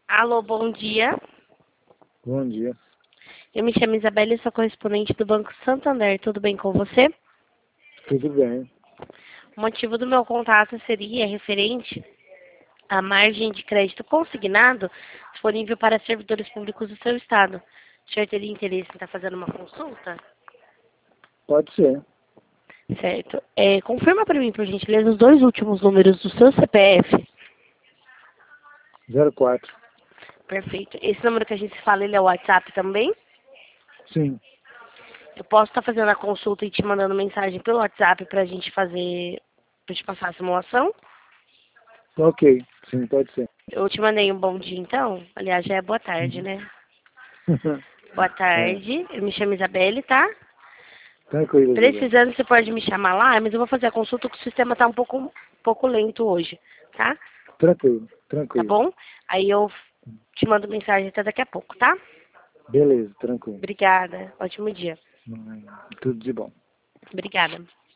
Alô, bom dia. Bom dia. Eu me chamo Isabela e sou correspondente do Banco Santander. Tudo bem com você? Tudo bem. O motivo do meu contato seria referente à margem de crédito consignado disponível para servidores públicos do seu estado. O senhor teria interesse em estar fazendo uma consulta? Pode ser. Certo. Confirma para mim, por gentileza, os dois últimos números do seu CPF. 04. Perfeito. Esse número que a gente fala, ele é o WhatsApp também? Sim. Eu posso estar fazendo a consulta e te mandando mensagem pelo WhatsApp para a gente fazer, para te passar a simulação? Ok. Sim, pode ser. Eu te mandei um bom dia, então. Aliás, já é boa tarde, né? Boa É. tarde. Eu me chamo Isabelle, tá? Tranquilo, Isabel. Precisando, você pode me chamar lá, mas eu vou fazer a consulta porque o sistema tá um pouco lento hoje, tá? Tranquilo. Tá Tranquilo. bom? Aí eu te mando mensagem até daqui a pouco, tá? Beleza, tranquilo. Obrigada. Ótimo dia. Tudo de bom. Obrigada.